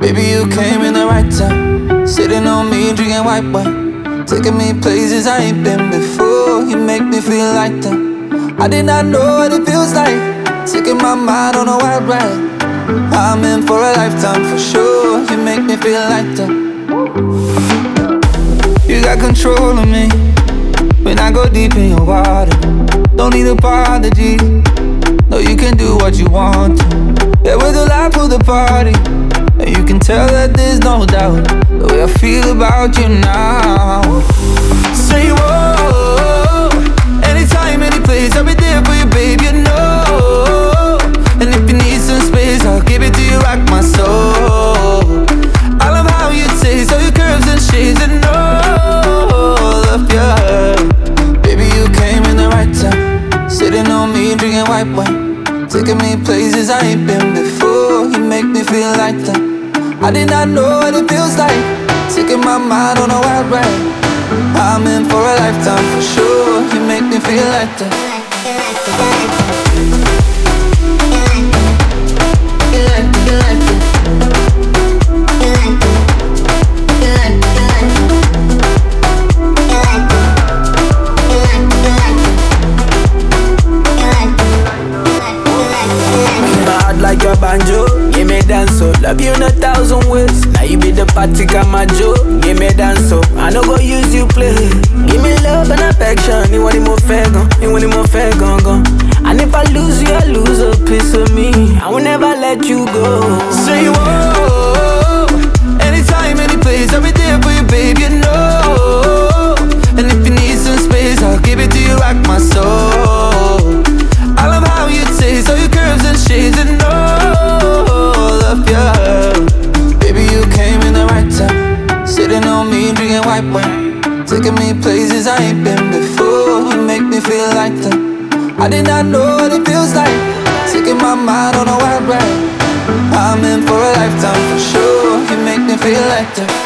Baby, you came in the right time. Sitting on me, drinking white wine. Taking me places I ain't been before. You make me feel like that. I did not know what it feels like. Taking my mind on a wild ride. I'm in for a lifetime for sure. You make me feel like that. You got control of me when I go deep in your water. Don't need apology. No, you can do what you want to. Yeah, we're the life of the party. And you can tell that there's no doubt the way I feel about you now. Say whoa, anytime, any place, I'll be there for you, babe, you know. And if you need some space, I'll give it to you, rock my soul. I love how you taste, all your curves and shades, and all of your. Baby, you came in the right time. Sitting on me, drinking white wine. Taking me places I ain't been before. You make me feel like that. I did not know what it feels like. Taking my mind on a wild ride. I'm in for a lifetime for sure. You make me feel like that. Like your banjo, give me dance so. Love you in 1,000 ways. Now you be the party Kamajo, give me dance so. I no go use you play. Give me love and affection. You want it more fair gon', you want it more fair gon'. And if I lose you, I lose a piece of me. I will never let you go. Say whoa, anytime, any place, I'll be there for you, babe, you know. And if you need some space, I'll give it to you, rock my soul. I love how you taste, all your curves and shades, and all of your. Baby, you came in the right time. Sitting on me, drinking white wine. Taking me places I ain't been before. You make me feel like that. I did not know what it feels like. Taking my mind on a wild ride. I'm in for a lifetime for sure. You make me feel like that.